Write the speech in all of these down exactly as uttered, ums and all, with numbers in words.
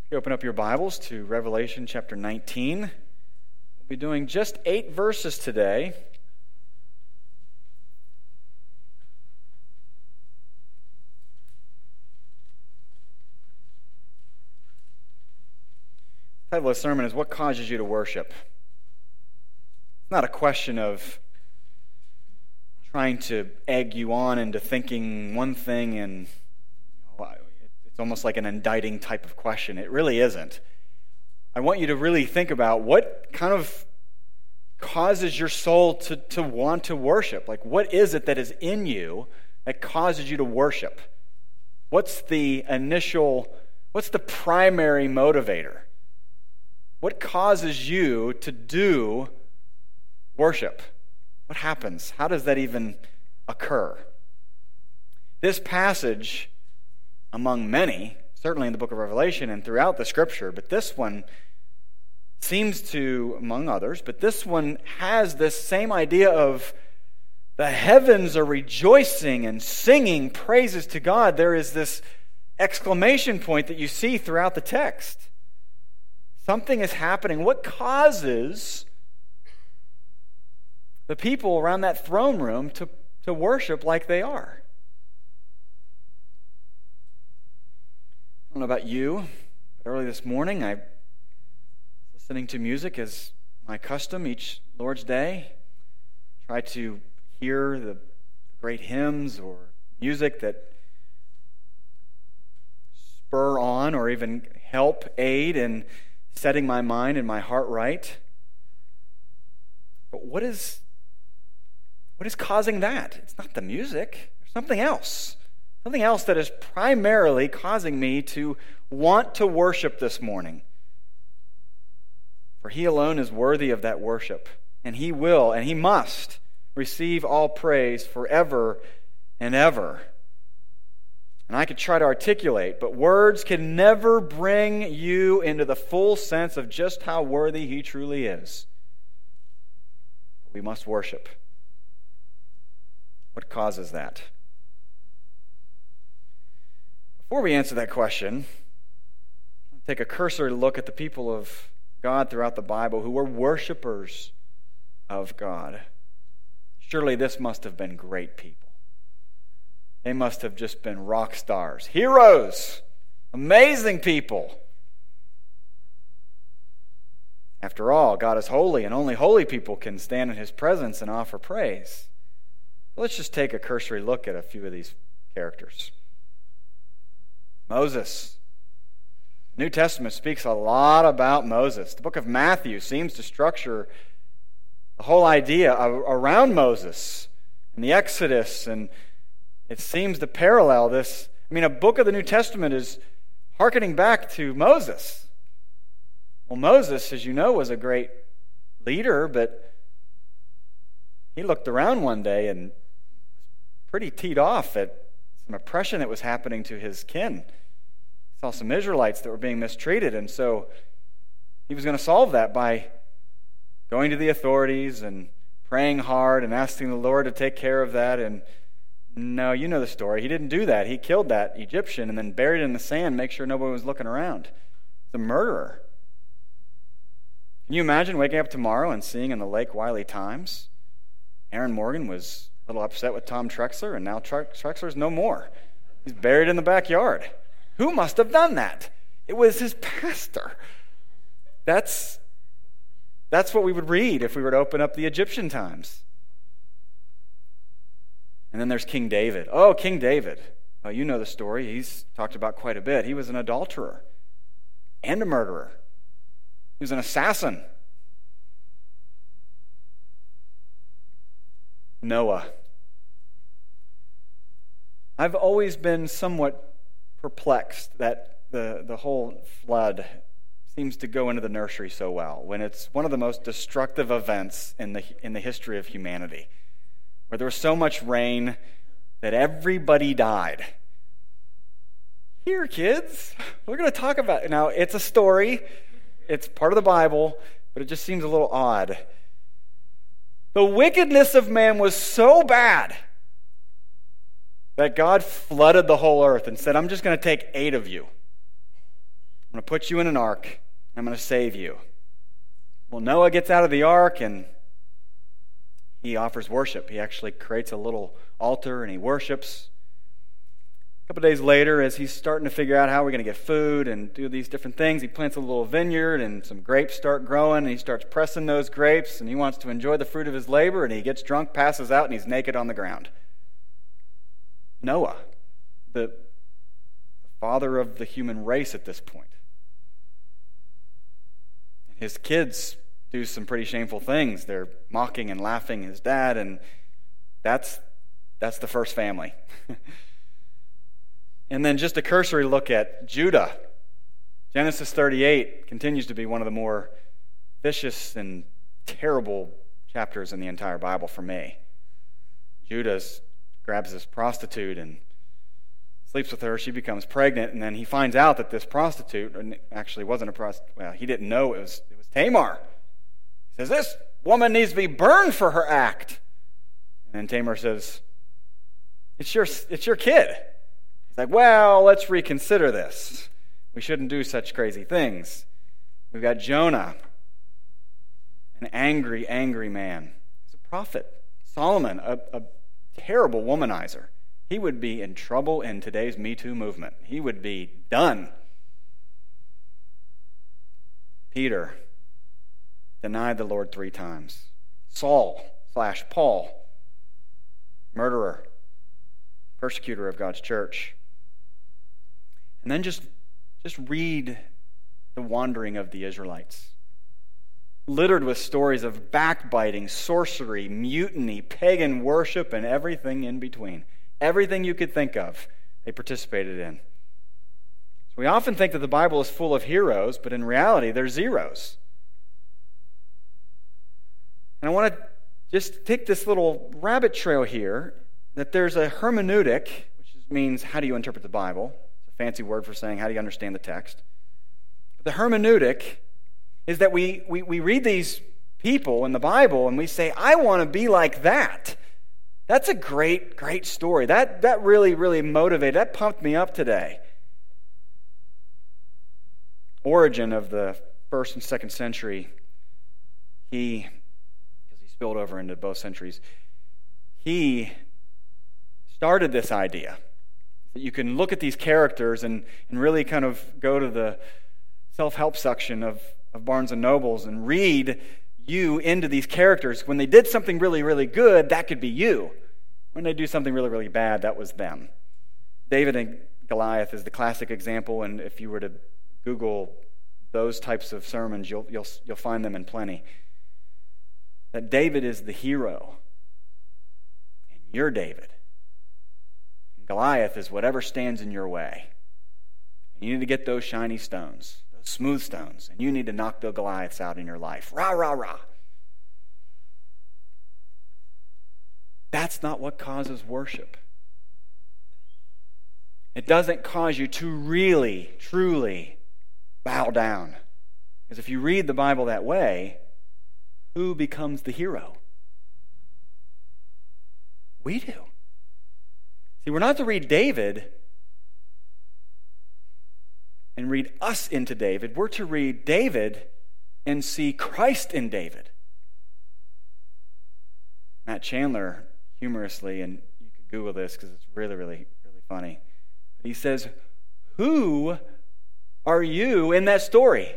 You open up your Bibles to Revelation chapter nineteen. We'll be doing just eight verses today. The title of the sermon is What Causes You to Worship? It's not a question of trying to egg you on into thinking one thing, and you know, it's almost like an indicting type of question. It really isn't. I want you to really think about what kind of causes your soul to, to want to worship. Like, what is it that is in you that causes you to worship? What's the initial, what's the primary motivator? What causes you to do worship? What happens? How does that even occur? This passage, among many, certainly in the book of Revelation and throughout the Scripture, but this one seems to, among others, but this one has this same idea of the heavens are rejoicing and singing praises to God. There is this exclamation point that you see throughout the text. Something is happening. What causes the people around that throne room to, to worship like they are? I don't know about you, but early this morning I was listening to music as my custom each Lord's Day. Try to hear the great hymns or music that spur on or even help aid in setting my mind and my heart right. But what is what is causing that? It's not the music. There's something else. Something else that is primarily causing me to want to worship this morning. For He alone is worthy of that worship. And He will, and He must, receive all praise forever and ever. And I could try to articulate, but words can never bring you into the full sense of just how worthy He truly is. We must worship. What causes that? Before we answer that question, I'll take a cursory look at the people of God throughout the Bible who were worshipers of God. Surely this must have been great people. They must have just been rock stars, heroes, amazing people. After all, God is holy, and only holy people can stand in His presence and offer praise. Let's just take a cursory look at a few of these characters. Moses. The New Testament speaks a lot about Moses. The book of Matthew seems to structure the whole idea around Moses and the Exodus, and it seems to parallel this. I mean, a book of the New Testament is hearkening back to Moses. Well, Moses, as you know, was a great leader, but he looked around one day and was pretty teed off at some oppression that was happening to his kin. He saw some Israelites that were being mistreated, and so he was going to solve that by going to the authorities and praying hard and asking the Lord to take care of that. And no, you know the story. He didn't do that. He killed that Egyptian and then buried it in the sand, make sure nobody was looking around. He's a murderer. Can you imagine waking up tomorrow and seeing in the Lake Wiley Times, Aaron Morgan was a little upset with Tom Trexler, and now Tre- Trexler's no more. He's buried in the backyard. Who must have done that? It was his pastor. That's, that's what we would read if we were to open up the Egyptian Times. And then there's King David. Oh, King David. Well, you know the story. He's talked about quite a bit. He was an adulterer and a murderer. He was an assassin. Noah. I've always been somewhat perplexed that the, the whole flood seems to go into the nursery so well when it's one of the most destructive events in the in the history of humanity, where there was so much rain that everybody died. Here, kids, we're going to talk about it. Now, it's a story. It's part of the Bible, but it just seems a little odd. The wickedness of man was so bad that God flooded the whole earth and said, I'm just going to take eight of you. I'm going to put you in an ark. I'm going to save you. Well, Noah gets out of the ark and he offers worship. He actually creates a little altar and he worships. A couple days later, as he's starting to figure out how we're going to get food and do these different things, he plants a little vineyard and some grapes start growing, and he starts pressing those grapes, and he wants to enjoy the fruit of his labor, and he gets drunk, passes out, and he's naked on the ground. Noah, the father of the human race at this point. His kids do some pretty shameful things. They're mocking and laughing his dad, and that's that's the first family. And then just a cursory look at Judah. Genesis thirty-eight continues to be one of the more vicious and terrible chapters in the entire Bible for me. Judah grabs this prostitute and sleeps with her. She becomes pregnant, and then he finds out that this prostitute actually wasn't a prostitute. Well, he didn't know it was it was Tamar. He says, "This woman needs to be burned for her act." And then Tamar says, "It's your it's your kid." He's like, "Well, let's reconsider this. We shouldn't do such crazy things." We've got Jonah, an angry, angry man. He's a prophet. Solomon, a, a terrible womanizer. He would be in trouble in today's Me Too movement. He would be done. Peter denied the Lord three times. Saul slash Paul, murderer, persecutor of God's church. And then just, just read the wandering of the Israelites. Littered with stories of backbiting, sorcery, mutiny, pagan worship, and everything in between. Everything you could think of, they participated in. So we often think that the Bible is full of heroes, but in reality, they're zeros. And I want to just take this little rabbit trail here, that there's a hermeneutic, which means how do you interpret the Bible? It's a fancy word for saying how do you understand the text. But the hermeneutic is that we, we, we read these people in the Bible and we say, I want to be like that. That's a great, great story. That, that really, really motivated, that pumped me up today. Origen of the first and second century, he, because he spilled over into both centuries, he started this idea that you can look at these characters and, and really kind of go to the self-help section of, of Barnes and Nobles and read you into these characters. When they did something really, really good, that could be you. When they do something really, really bad, that was them. David and Goliath is the classic example, and if you were to Google those types of sermons, you'll you'll you'll find them in plenty. That David is the hero, and you're David. And Goliath is whatever stands in your way. And you need to get those shiny stones, those smooth stones, and you need to knock the Goliaths out in your life. Rah, rah, rah. That's not what causes worship. It doesn't cause you to really, truly bow down. Because if you read the Bible that way, who becomes the hero? We do. See, we're not to read David and read us into David. We're to read David and see Christ in David. Matt Chandler, humorously, and you can Google this because it's really, really, really funny. But he says, who are you in that story?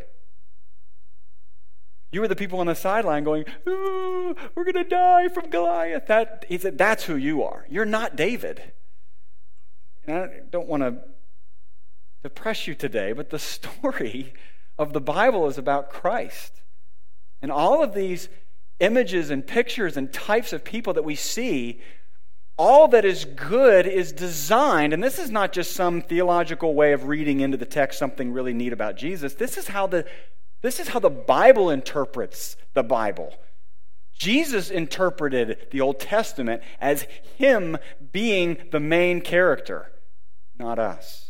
You were the people on the sideline going, ooh, we're going to die from Goliath. That, he said, that's who you are. You're not David. And I don't want to depress you today, but the story of the Bible is about Christ. And all of these images and pictures and types of people that we see, all that is good is designed, and this is not just some theological way of reading into the text something really neat about Jesus. This is how the this is how the Bible interprets the Bible. Jesus interpreted the Old Testament as him being the main character, not us.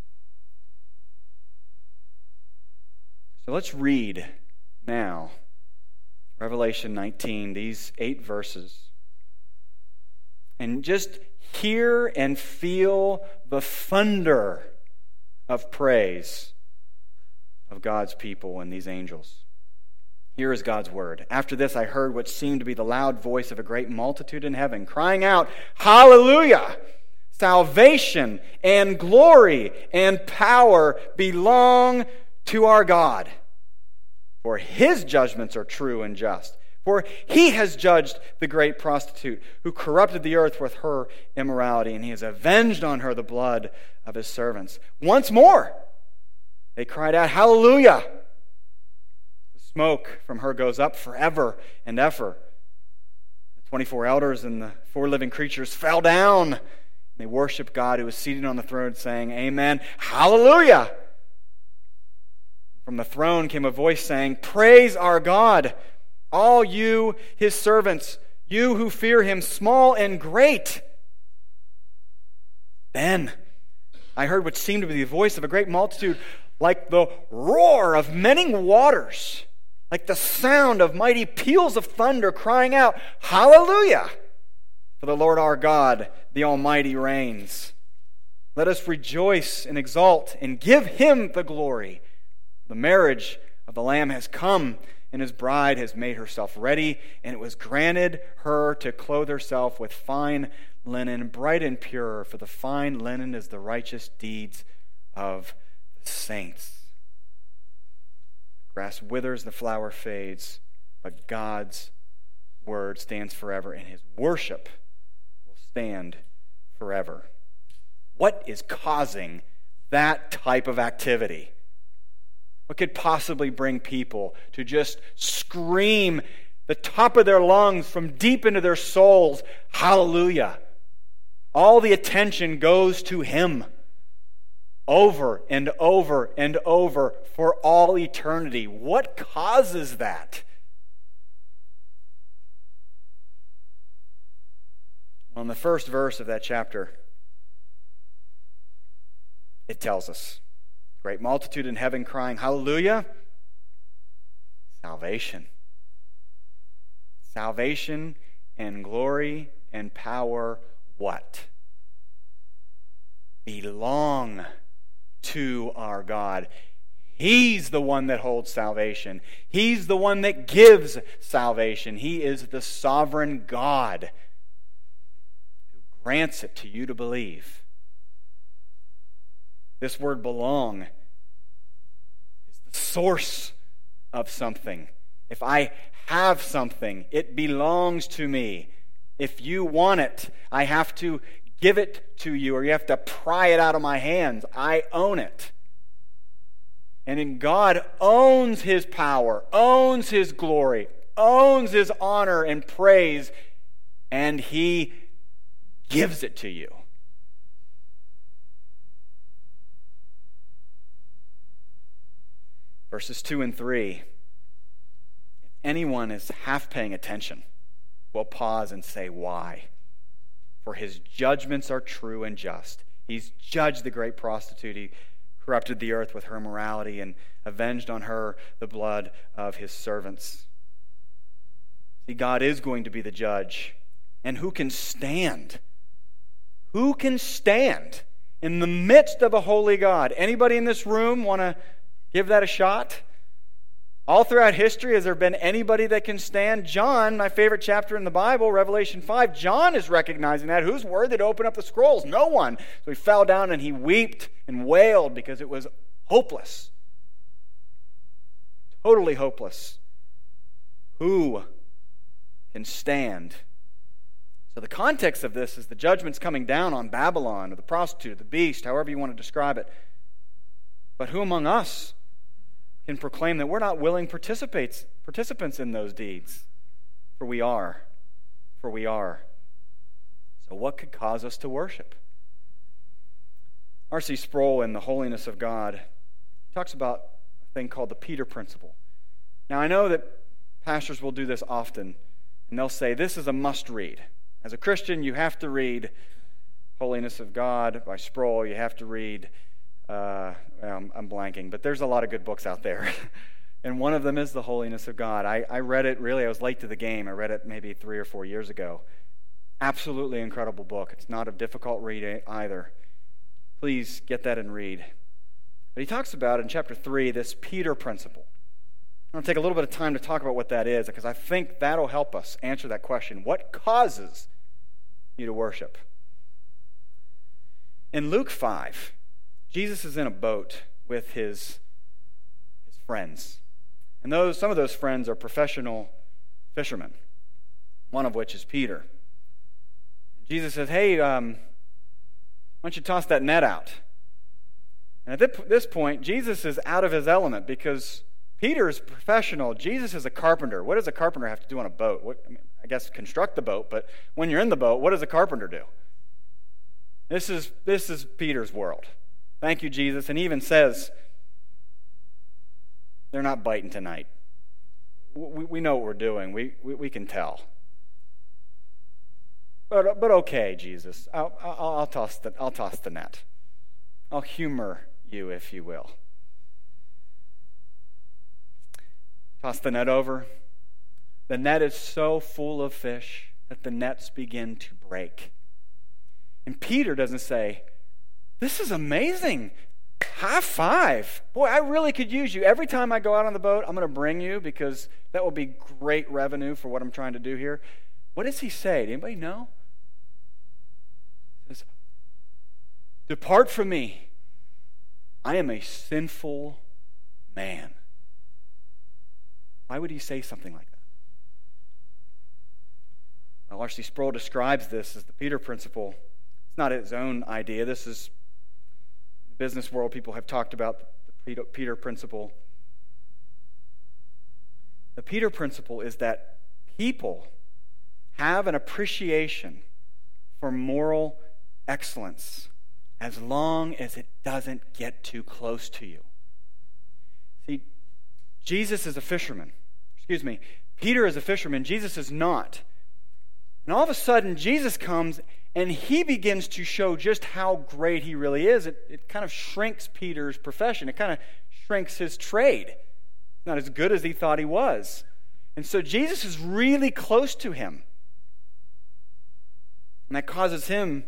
So let's read now Revelation nineteen, these eight verses, and just hear and feel the thunder of praise of God's people and these angels. Here is God's word. After this I heard what seemed to be the loud voice of a great multitude in heaven, crying out, Hallelujah! Salvation and glory and power belong to our God. For his judgments are true and just. For he has judged the great prostitute who corrupted the earth with her immorality, and he has avenged on her the blood of his servants. Once more they cried out, Hallelujah! The smoke from her goes up forever and ever. The twenty-four elders and the four living creatures fell down. They worshiped God who was seated on the throne, saying, Amen, Hallelujah! From the throne came a voice saying, Praise our God, all you, his servants, you who fear him, small and great. Then I heard what seemed to be the voice of a great multitude, like the roar of many waters, like the sound of mighty peals of thunder, crying out, Hallelujah! For the Lord our God, the Almighty, reigns. Let us rejoice and exult and give him the glory. The marriage of the Lamb has come, and his bride has made herself ready, and it was granted her to clothe herself with fine linen, bright and pure, for the fine linen is the righteous deeds of the saints. The grass withers, the flower fades, but God's word stands forever, and his worship will stand forever. What is causing that type of activity? What could possibly bring people to just scream the top of their lungs from deep into their souls, Hallelujah? All the attention goes to him over and over and over for all eternity. What causes that? Well, in the first verse of that chapter, it tells us, great multitude in heaven crying, Hallelujah! Salvation. Salvation and glory and power, what? Belong to our God. He's the one that holds salvation. He's the one that gives salvation. He is the sovereign God who grants it to you to believe. This word belong is the source of something. If I have something, it belongs to me. If you want it, I have to give it to you, or you have to pry it out of my hands. I own it. And in God owns his power, owns his glory, owns his honor and praise, and he gives it to you. Verses two and three. If anyone is half paying attention, we'll pause and say, why? For his judgments are true and just. He's judged the great prostitute. He corrupted the earth with her immorality and avenged on her the blood of his servants. See, God is going to be the judge. And who can stand? Who can stand in the midst of a holy God? Anybody in this room want to give that a shot? All throughout history, has there been anybody that can stand? John, my favorite chapter in the Bible, Revelation five, John is recognizing that. Who's worthy to open up the scrolls? No one. So he fell down and he wept and wailed because it was hopeless. Totally hopeless. Who can stand? So the context of this is the judgment's coming down on Babylon, or the prostitute, or the beast, however you want to describe it. But who among us can proclaim that we're not willing participants participants in those deeds? For we are. For we are. So what could cause us to worship? R C Sproul, in The Holiness of God, talks about a thing called the Peter Principle. Now, I know that pastors will do this often, and they'll say, this is a must-read. As a Christian, you have to read Holiness of God by Sproul. You have to read Uh, well, I'm blanking, but there's a lot of good books out there. And one of them is The Holiness of God. I, I read it, really, I was late to the game. I read it maybe three or four years ago. Absolutely incredible book. It's not a difficult read either. Please get that and read. But he talks about in chapter three this Peter principle. I'm going to take a little bit of time to talk about what that is, because I think that'll help us answer that question. What causes you to worship? In Luke five, Jesus is in a boat with his, his friends. And those some of those friends are professional fishermen, one of which is Peter. Jesus says, hey, um, why don't you toss that net out? And at this point, Jesus is out of his element because Peter is professional. Jesus is a carpenter. What does a carpenter have to do on a boat? What, I mean, I guess construct the boat, but when you're in the boat, what does a carpenter do? This is, this is Peter's world. Thank you, Jesus. And he even says, they're not biting tonight. We, we know what we're doing. We, we, we can tell. But, but okay, Jesus. I'll, I'll, I'll, toss the, I'll toss the net. I'll humor you, if you will. Toss the net over. The net is so full of fish that the nets begin to break. And Peter doesn't say, this is amazing. High five. Boy, I really could use you. Every time I go out on the boat, I'm going to bring you because that will be great revenue for what I'm trying to do here. What does he say? Does anybody know? He says, depart from me. I am a sinful man. Why would he say something like that? Well, R C Sproul describes this as the Peter principle. It's not his own idea. This is, in the business world, people have talked about the Peter principle. The Peter principle is that people have an appreciation for moral excellence as long as it doesn't get too close to you. See, Jesus is a fisherman. Excuse me, Peter is a fisherman. Jesus is not. And all of a sudden, Jesus comes and he begins to show just how great he really is. It, it kind of shrinks Peter's profession. It kind of shrinks his trade. Not as good as he thought he was. And so Jesus is really close to him. And that causes him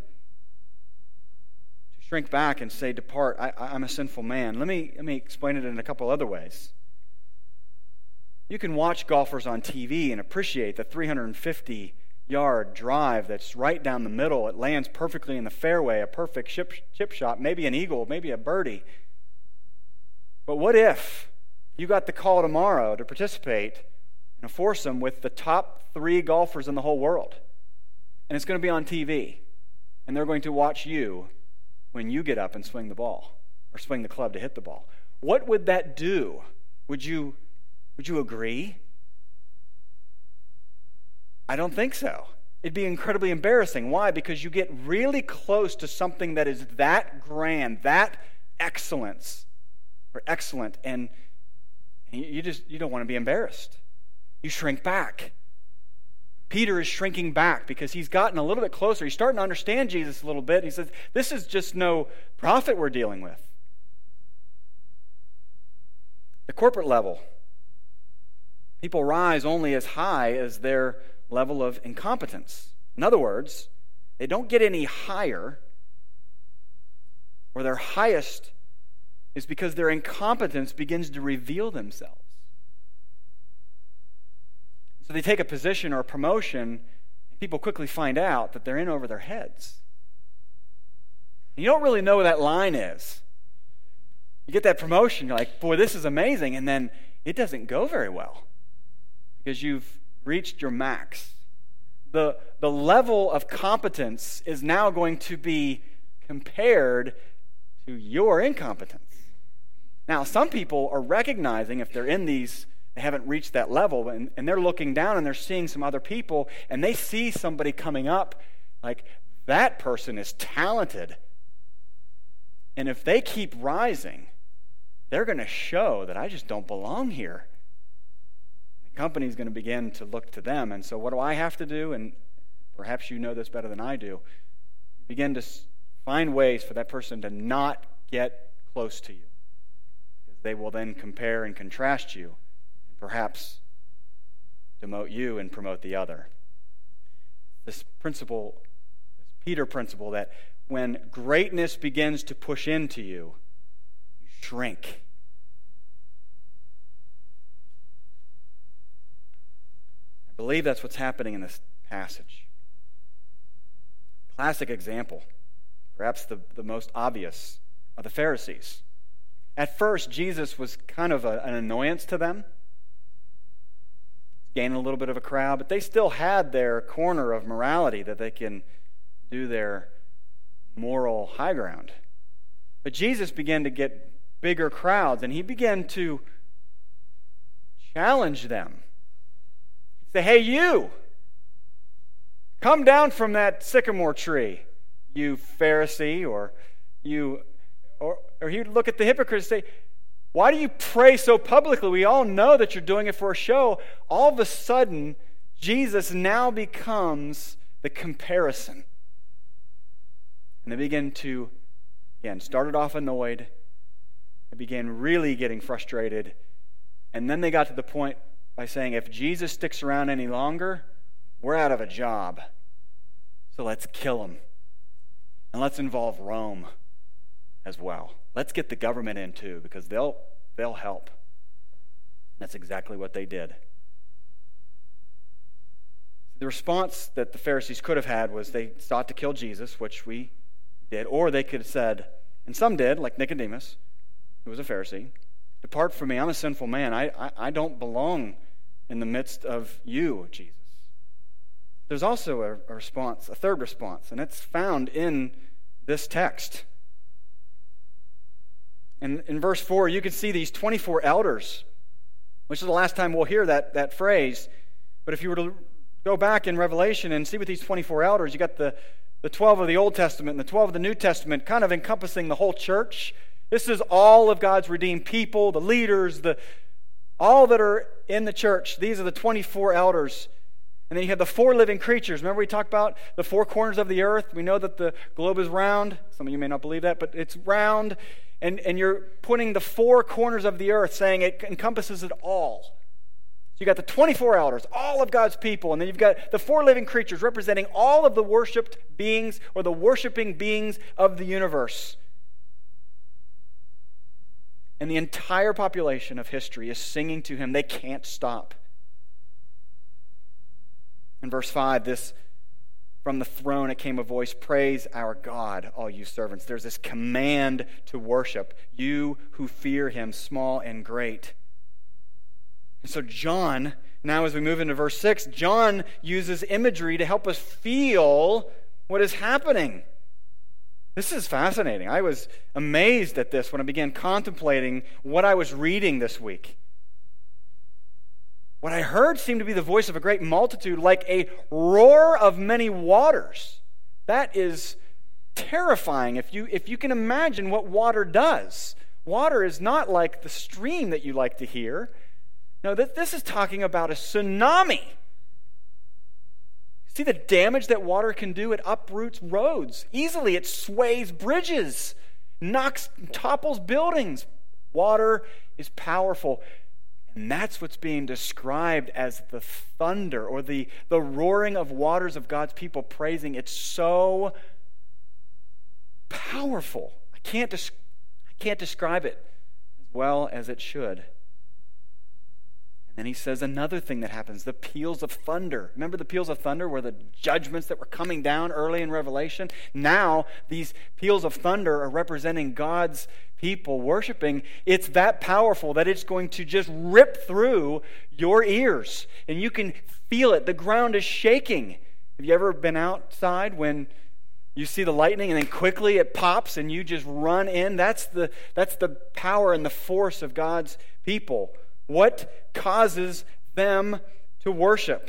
to shrink back and say, depart, I, I'm a sinful man. Let me, let me explain it in a couple other ways. You can watch golfers on T V and appreciate the three hundred fifty yard drive that's right down the middle. It lands perfectly in the fairway, a perfect chip, chip shot, maybe an eagle, maybe a birdie. But what if you got the call tomorrow to participate in a foursome with the top three golfers in the whole world? And it's going to be on T V. And they're going to watch you when you get up and swing the ball or swing the club to hit the ball. What would that do? Would you, would you agree? I don't think so. It'd be incredibly embarrassing. Why? Because you get really close to something that is that grand, that excellence, or excellent, and you just you don't want to be embarrassed. You shrink back. Peter is shrinking back because he's gotten a little bit closer. He's starting to understand Jesus a little bit. He says, this is just no prophet we're dealing with. The corporate level. People rise only as high as their level of incompetence. In other words, they don't get any higher, or their highest is because their incompetence begins to reveal themselves. So they take a position or a promotion, and people quickly find out that they're in over their heads. And you don't really know where that line is. You get that promotion, you're like, boy, this is amazing, and then it doesn't go very well because you've reached your max. The, the level of competence is now going to be compared to your incompetence. Now, some people are recognizing if they're in these, they haven't reached that level, and, and they're looking down and they're seeing some other people, and they see somebody coming up, like, that person is talented. And if they keep rising, they're going to show that I just don't belong here. The company's going to begin to look to them. And so what do I have to do? And perhaps you know this better than I do. You begin to find ways for that person to not get close to you, because they will then compare and contrast you and perhaps demote you and promote the other. This principle, this Peter principle, that when greatness begins to push into you, you shrink. I believe that's what's happening in this passage. Classic example, perhaps the, the most obvious, are the Pharisees. At first, Jesus was kind of a, an annoyance to them, gaining a little bit of a crowd, but they still had their corner of morality that they can do their moral high ground. But Jesus began to get bigger crowds, and he began to challenge them. He'd say, hey, you, come down from that sycamore tree, you Pharisee, or you, or, or he'd look at the hypocrites and say, why do you pray so publicly? We all know that you're doing it for a show. All of a sudden, Jesus now becomes the comparison. And they begin to, again, started off annoyed. They began really getting frustrated. And then they got to the point by saying, if Jesus sticks around any longer, we're out of a job. So let's kill him. And let's involve Rome as well. Let's get the government in too, because they'll they'll help. That's exactly what they did. The response that the Pharisees could have had was they sought to kill Jesus, which we did, or they could have said, and some did, like Nicodemus, who was a Pharisee, depart from me, I'm a sinful man. I, I, I don't belong in the midst of you, Jesus. There's also a, a response, a third response, and it's found in this text. And in verse four, you can see these twenty-four elders, which is the last time we'll hear that, that phrase. But if you were to go back in Revelation and see with these twenty-four elders, you got the, the twelve of the Old Testament and the twelve of the New Testament kind of encompassing the whole church. This is all of God's redeemed people, the leaders, the all that are in the church. These are the twenty-four elders. And then you have the four living creatures. Remember we talked about the four corners of the earth? We know that the globe is round. Some of you may not believe that, but it's round. And, and you're putting the four corners of the earth, saying it encompasses it all. So you got the twenty-four elders, all of God's people, and then you've got the four living creatures representing all of the worshipped beings or the worshiping beings of the universe. And the entire population of history is singing to him. They can't stop. In verse five, this, from the throne it came a voice, praise our God, all you servants. There's this command to worship, you who fear him, small and great. And so John, now as we move into verse six, John uses imagery to help us feel what is happening. This is fascinating. I was amazed at this when I began contemplating what I was reading this week. What I heard seemed to be the voice of a great multitude, like a roar of many waters. That is terrifying if you, if you can imagine what water does. Water is not like the stream that you like to hear. No, this is talking about a tsunami. See the damage that water can do? It uproots roads. Easily it sways bridges, knocks, topples buildings. Water is powerful. And that's what's being described as the thunder or the, the roaring of waters of God's people praising. It's so powerful. I can't, des- I can't describe it as well as it should. And then he says another thing that happens, the peals of thunder. Remember the peals of thunder were the judgments that were coming down early in Revelation? Now these peals of thunder are representing God's people worshiping. It's that powerful that it's going to just rip through your ears. And you can feel it. The ground is shaking. Have you ever been outside when you see the lightning and then quickly it pops and you just run in? That's the, that's the power and the force of God's people. What causes them to worship?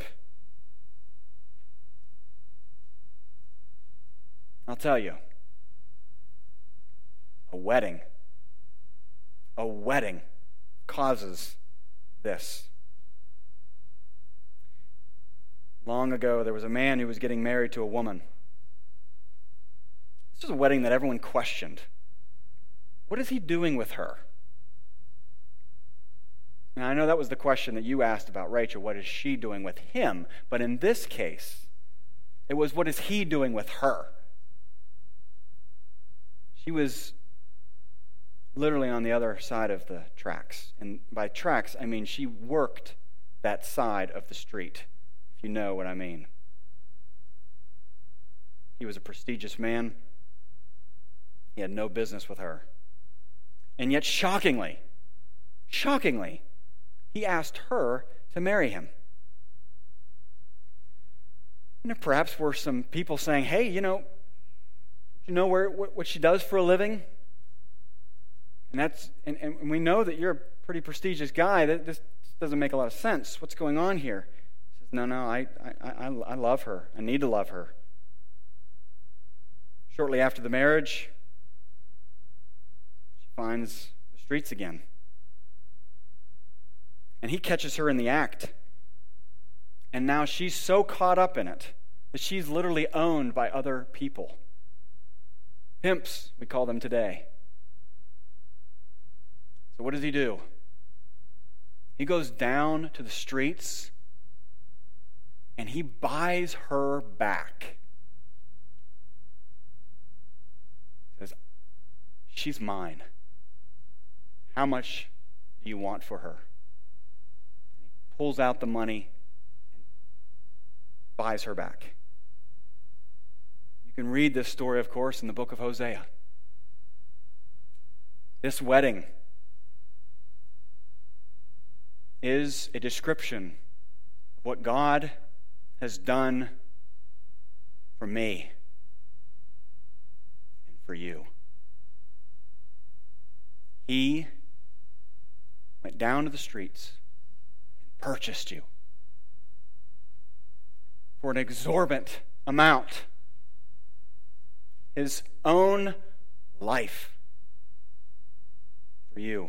I'll tell you. A wedding. A wedding causes this. Long ago, there was a man who was getting married to a woman. This was a wedding that everyone questioned. What is he doing with her? Now, I know that was the question that you asked about Rachel. What is she doing with him? But in this case, it was, what is he doing with her? She was literally on the other side of the tracks. And by tracks, I mean she worked that side of the street, if you know what I mean. He was a prestigious man. He had no business with her. And yet, shockingly, shockingly, he asked her to marry him. You know, perhaps were some people saying, hey, you know, you know where what, what she does for a living? And that's and, and we know that you're a pretty prestigious guy. That this doesn't make a lot of sense. What's going on here? He says, no, no, I, I, I, I love her. I need to love her. Shortly after the marriage, she finds the streets again. And he catches her in the act. And now she's so caught up in it that she's literally owned by other people. Pimps, we call them today. So what does he do? He goes down to the streets and he buys her back. He says, she's mine. How much do you want for her? And he pulls out the money and buys her back. You can read this story, of course, in the book of Hosea. This wedding is a description of what God has done for me and for you. He went down to the streets and purchased you for an exorbitant amount. His own life for you.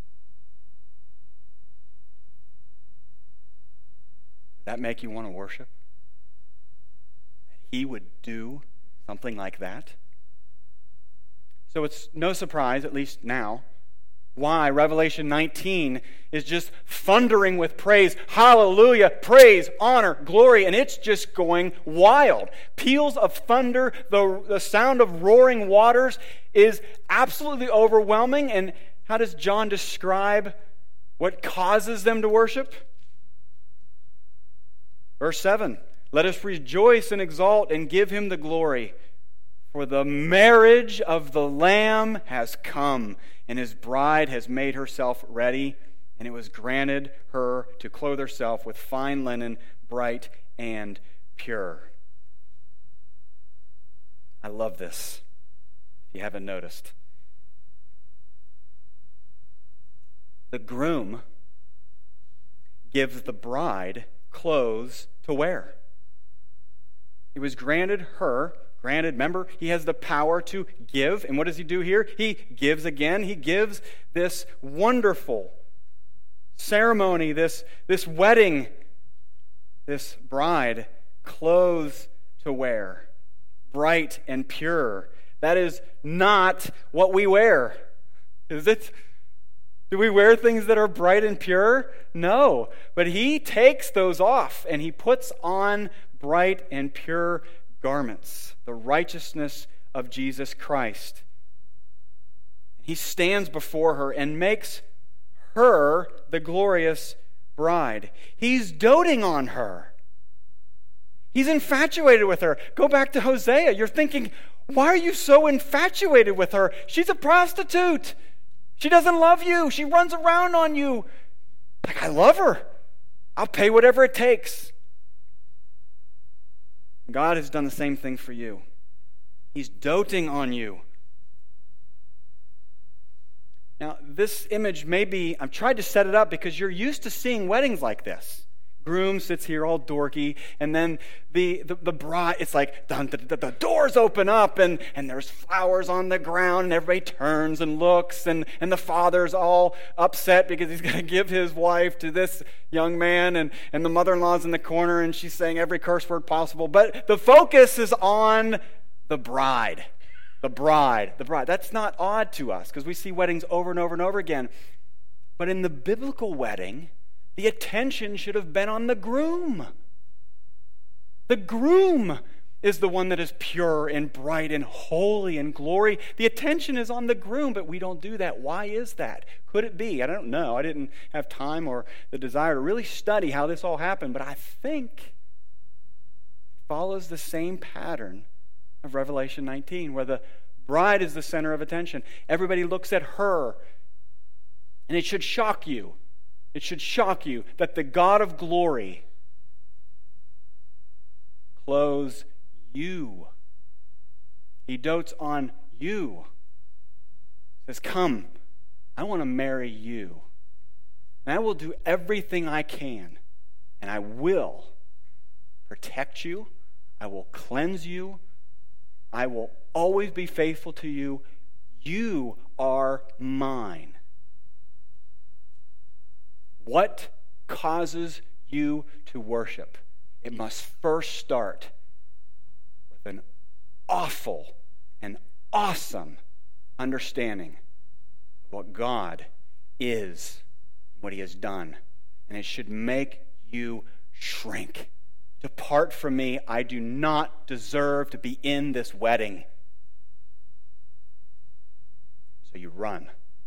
Does that make you want to worship? That he would do something like that? So it's no surprise, at least now, why Revelation nineteen is just thundering with praise. Hallelujah, praise, honor, glory, and it's just going wild. Peals of thunder, the, the sound of roaring waters is absolutely overwhelming. And how does John describe what causes them to worship? Verse seven, let us rejoice and exalt and give him the glory. For the marriage of the Lamb has come, and his bride has made herself ready, and it was granted her to clothe herself with fine linen, bright and pure. I love this, if you haven't noticed. The groom gives the bride clothes to wear. It was granted her Granted, remember, he has the power to give. And what does he do here? He gives again. He gives this wonderful ceremony, this, this wedding, this bride, clothes to wear, bright and pure. That is not what we wear, is it? Do we wear things that are bright and pure? No. But he takes those off and he puts on bright and pure garments, the righteousness of Jesus Christ. He stands before her and makes her the glorious bride. He's doting on her. He's infatuated with her. Go back to Hosea. You're thinking, why are you so infatuated with her? She's a prostitute. She doesn't love you. She runs around on you. Like, I love her. I'll pay whatever it takes. God has done the same thing for you. He's doting on you. Now, this image may be, I've tried to set it up because you're used to seeing weddings like this. Groom sits here all dorky, and then the, the, the bride, it's like dun, dun, dun, the doors open up, and, and there's flowers on the ground, and everybody turns and looks, and, and the father's all upset because he's going to give his wife to this young man, and, and the mother-in-law's in the corner, and she's saying every curse word possible. But the focus is on the bride. The bride. The bride. That's not odd to us because we see weddings over and over and over again. But in the biblical wedding, the attention should have been on the groom. The groom is the one that is pure and bright and holy and glory. The attention is on the groom, but we don't do that. Why is that? Could it be? I don't know. I didn't have time or the desire to really study how this all happened, but I think it follows the same pattern of Revelation nineteen, where the bride is the center of attention. Everybody looks at her, and it should shock you. It should shock you that the God of glory clothes you. He dotes on you. Says, come, I want to marry you. And I will do everything I can. And I will protect you. I will cleanse you. I will always be faithful to you. You are mine. What causes you to worship? It must first start with an awful and awesome understanding of what God is, what he has done. And it should make you shrink. Depart from me. I do not deserve to be in this wedding. So you run.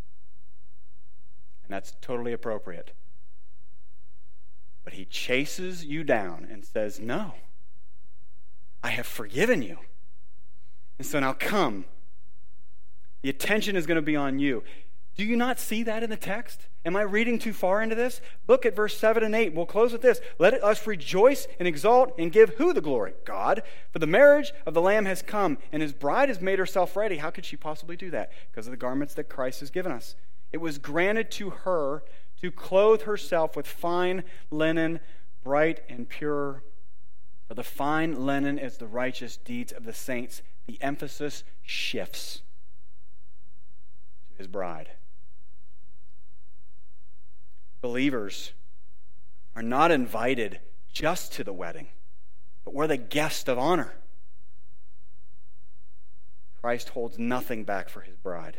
And that's totally appropriate. But he chases you down and says, no, I have forgiven you. And so now come. The attention is going to be on you. Do you not see that in the text? Am I reading too far into this? Look at verse seven and eight. We'll close with this. Let us rejoice and exalt and give who the glory? God. For the marriage of the Lamb has come, and his bride has made herself ready. How could she possibly do that? Because of the garments that Christ has given us. It was granted to her to clothe herself with fine linen, bright and pure. For the fine linen is the righteous deeds of the saints. The emphasis shifts to his bride. Believers are not invited just to the wedding, but we're the guest of honor. Christ holds nothing back for his bride.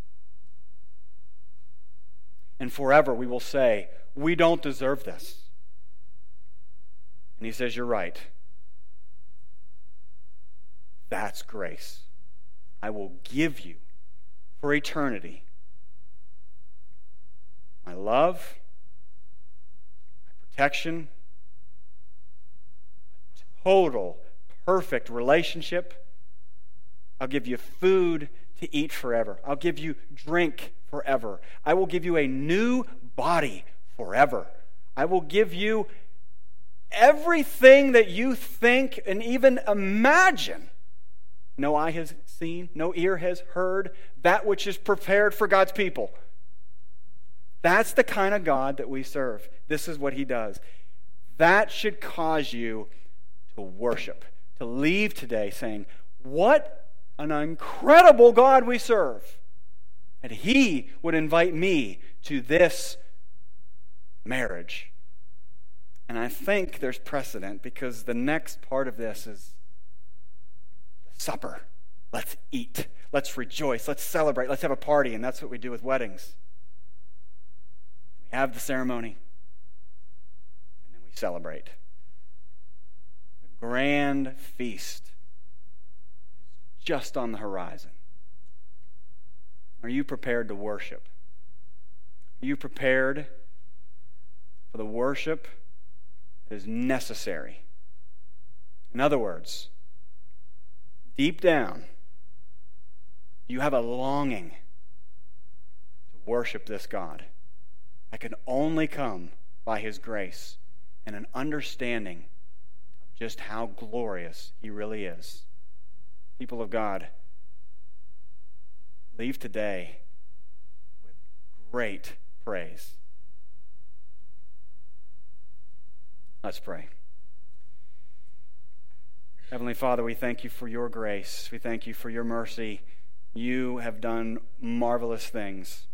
And forever we will say, we don't deserve this. And he says, you're right. That's grace. I will give you for eternity my love, my protection, a total, perfect relationship. I'll give you food to eat forever. I'll give you drink forever. I will give you a new body forever. I will give you everything that you think and even imagine. No eye has seen, no ear has heard, that which is prepared for God's people. That's the kind of God that we serve. This is what he does. That should cause you to worship, to leave today saying, what an incredible God we serve. And he would invite me to this marriage. And I think there's precedent because the next part of this is the supper. Let's eat. Let's rejoice. Let's celebrate. Let's have a party. And that's what we do with weddings. We have the ceremony, and then we celebrate. The grand feast is just on the horizon. Are you prepared to worship? Are you prepared for the worship that is necessary? In other words, deep down, you have a longing to worship this God. I can only come by his grace and an understanding of just how glorious he really is. People of God, leave today with great praise. Let's pray. Heavenly Father, we thank you for your grace. We thank you for your mercy. You have done marvelous things.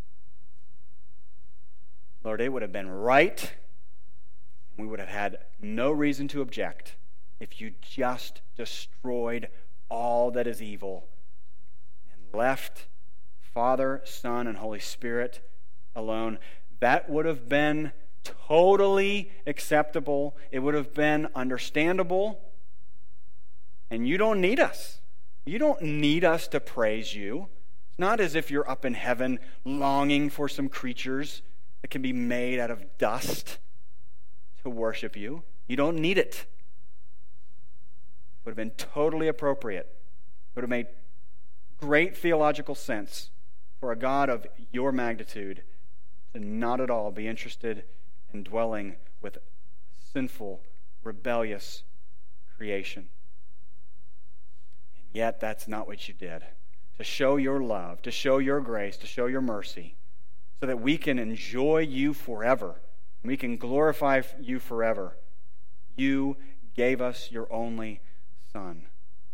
Lord, it would have been right, and we would have had no reason to object if you just destroyed all that is evil and left Father, Son, and Holy Spirit alone. That would have been totally acceptable. It would have been understandable. And you don't need us. You don't need us to praise you. It's not as if you're up in heaven longing for some creatures that can be made out of dust to worship you. You don't need it. It would have been totally appropriate. It would have made great theological sense for a God of your magnitude to not at all be interested in dwelling with sinful, rebellious creation. And yet that's not what you did. To show your love, to show your grace, to show your mercy, so that we can enjoy you forever, and we can glorify you forever. You gave us your only Son.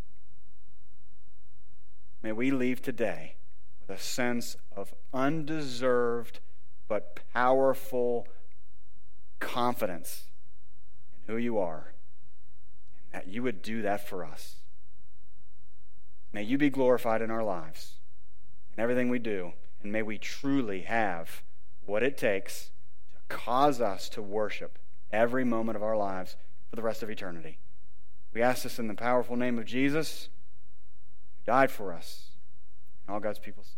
May we leave today with a sense of undeserved but powerful confidence in who you are, and that you would do that for us. May you be glorified in our lives, in everything we do, and may we truly have what it takes to cause us to worship every moment of our lives for the rest of eternity. We ask this in the powerful name of Jesus, who died for us. And all God's people say,